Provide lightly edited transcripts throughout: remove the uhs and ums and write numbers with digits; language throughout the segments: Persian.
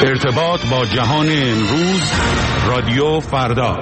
ارتباط با جهان امروز، رادیو فردا.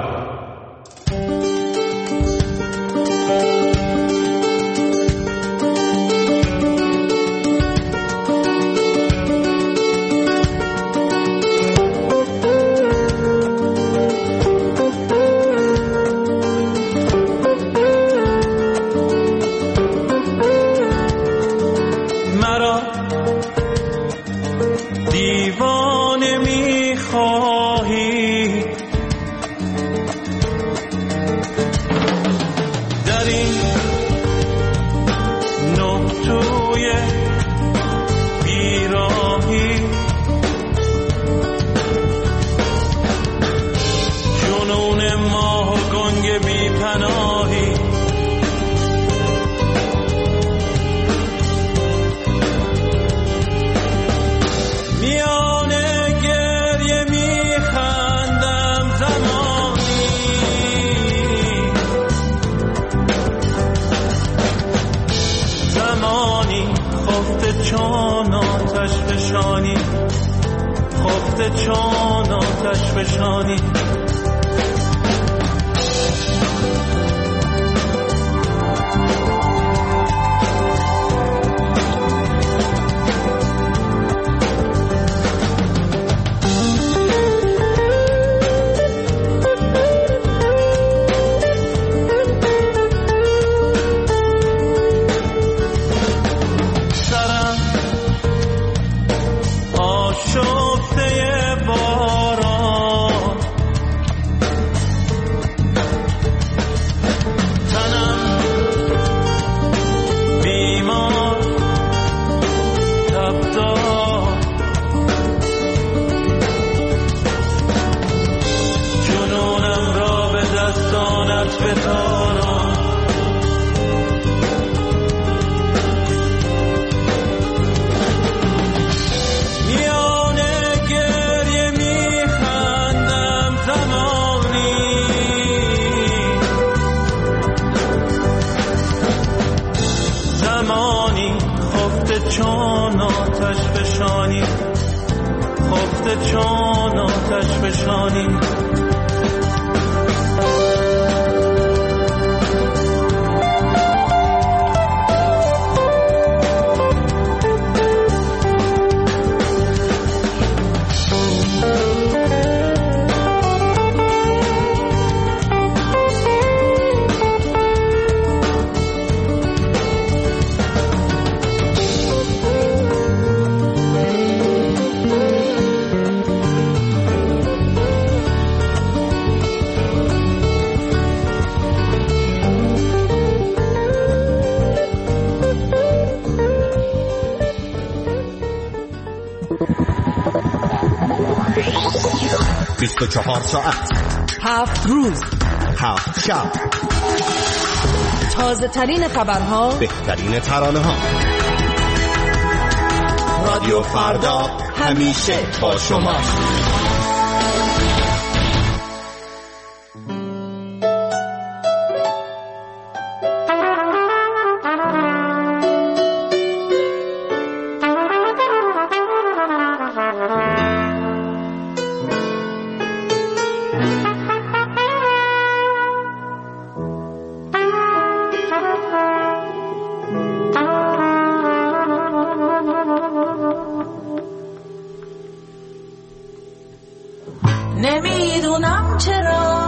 ساعت 7 روز 7 شب، تازه ترین خبرها، بهترین ترانه ها. رادیو فردا همیشه با شما. نمیدونم چرا،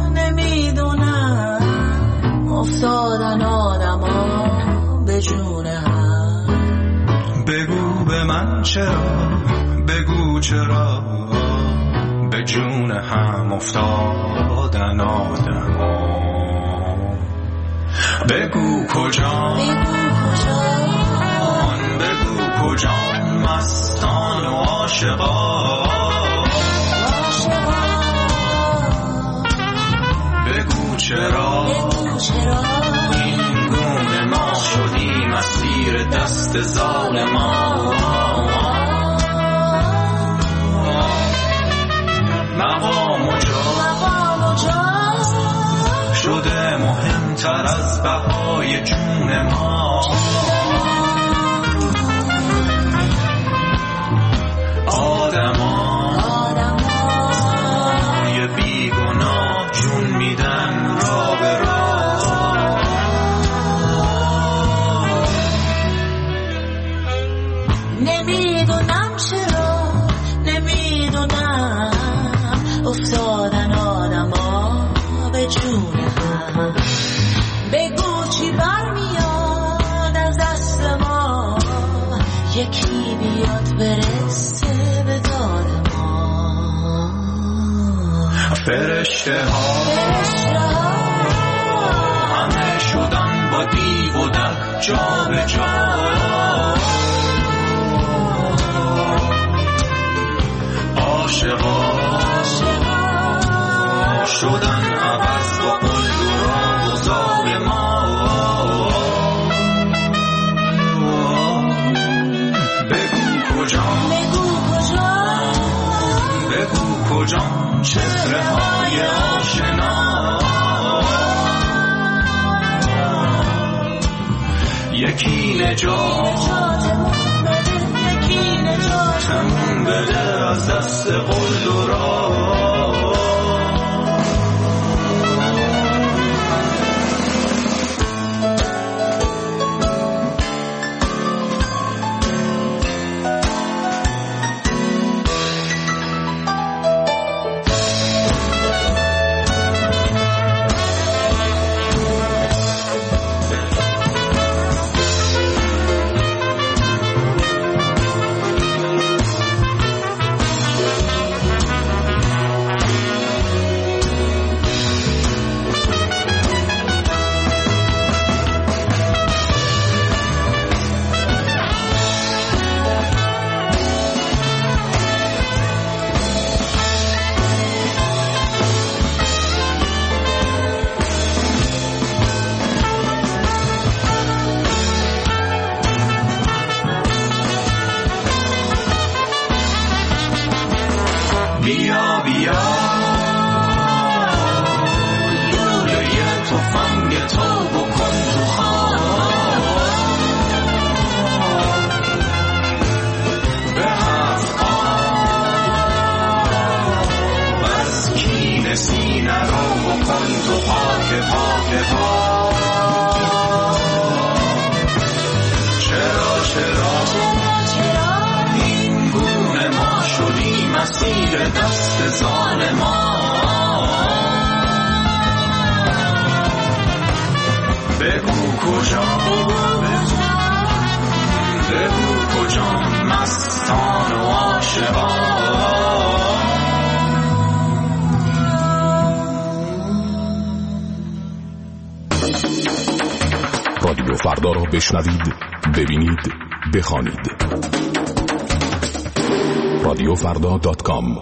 نمیدونم افتادن آدما به جون هم. بگو به من چرا، بگو چرا به جون هم افتادن آدما. بگو کجا، بگو کجا مستان و عاشقان. بگو چرا این گونه ما شدیم اسیر دست ظالمان. مقام و جا شده مهمتر از بهای جون ما. آدمان بسته به داد ما. فرشته ها همه شدن با دیو و در جا به جا. عاشقا شدن عوض با قلب و راه و زار ما. بگو کجا بگو کجا چهره های آشنا. یکی نجاتمون بده از دست قل و راه. بیا بیا لوله تفنگ تو بکن تو خواب. به هفت آب از کین سینه رو بکن تو پاک پاک پاک. چرا این گونه ما شدیم اسیر دست ظالما. بگو کجا مستان و عاشقان. رادیو فردا را بشنوید، ببینید، بخوانید. رادیوفردا.com.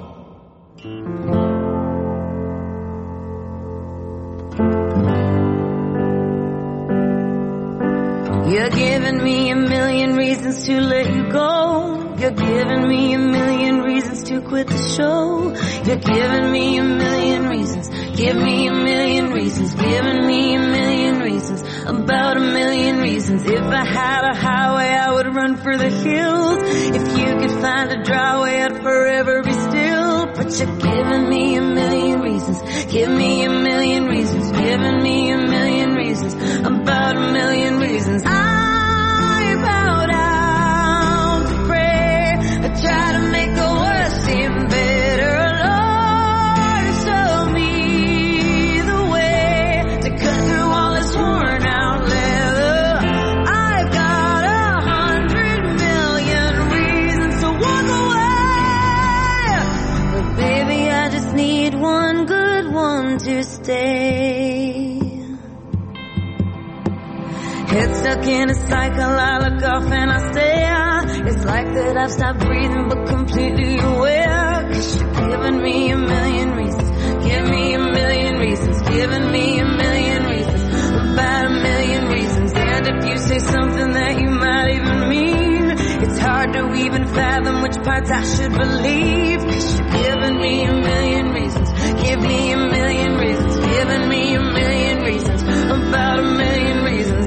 You're giving me a million reasons to let you go. You're giving me a million reasons to quit the show. You're giving me a million reasons. Give me a million reasons. Giving me a million reasons. About a million reasons. If I had a highway, I would run for the hills. If you could find a dry way, I'd forever be still. But you're giving me a million reasons. Give me a million reasons. Giving me a million reasons. About a million reasons. I bow down to pray. I try to make the worst seem better. Lord, show me the way to cut through all this worn out leather. I've got 100 million reasons to walk away. But baby, I just need one good one to stay. Head stuck in a cycle, I look off and I stare. It's like that I've stopped breathing but completely aware. 'Cause you're giving me a million reasons. Give me a million reasons. Giving me a million reasons. About a million reasons. And if you say something that you might even mean, it's hard to even fathom which parts I should believe. 'Cause you're giving me a million reasons. Give me a million reasons. Giving me a million reasons. About a million reasons.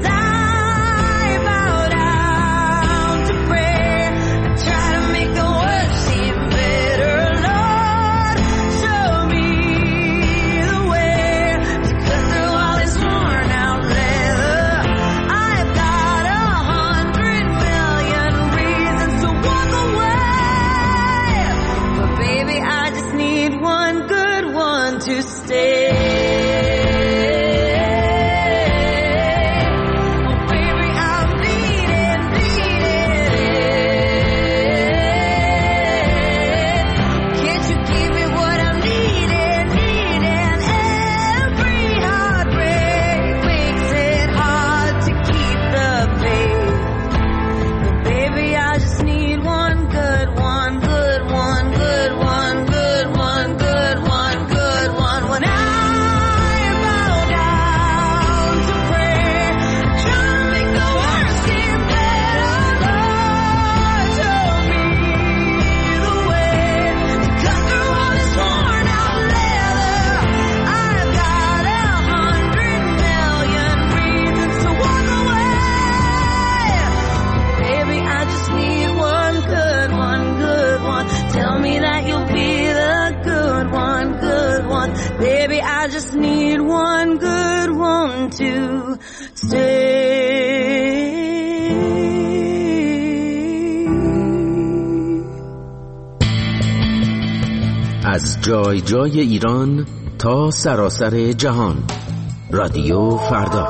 To stay. Oh baby, I'm bleeding. I just need one good one to stay. از جای جای ایران تا سراسر جهان، رادیو فردا.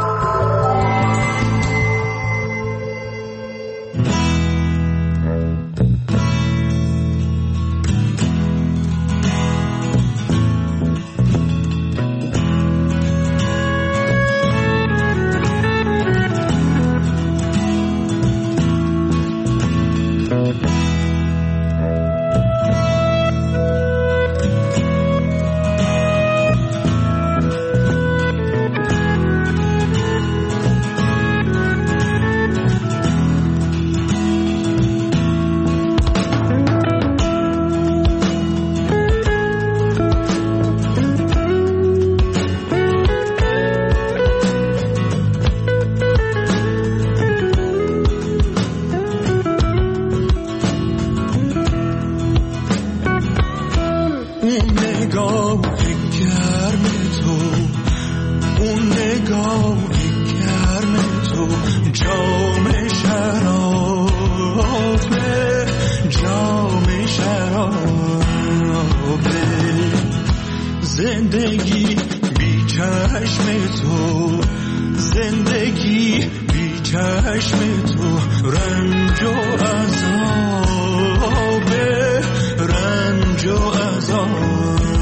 زندگی بی چشم تو، زندگی بی چشم تو، رنج و عذاب، رنج و عذاب.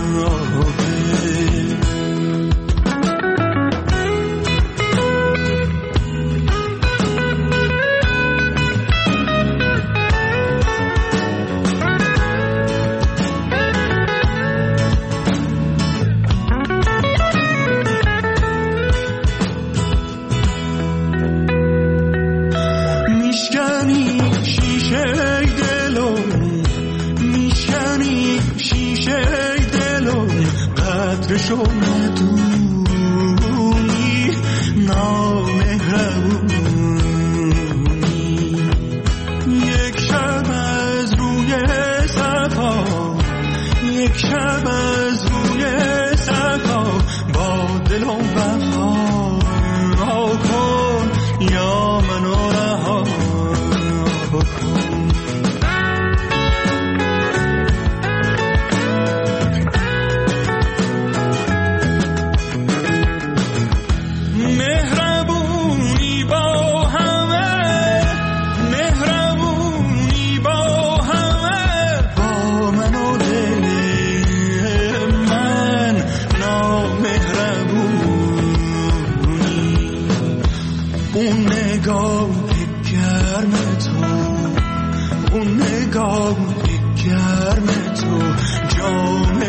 شو ندونی نامهربونی، یک شب از روی صفا، یک شب از روی صفا، با دل و وفا کن یا منو رها کن. اون نگاه گرم تو، جام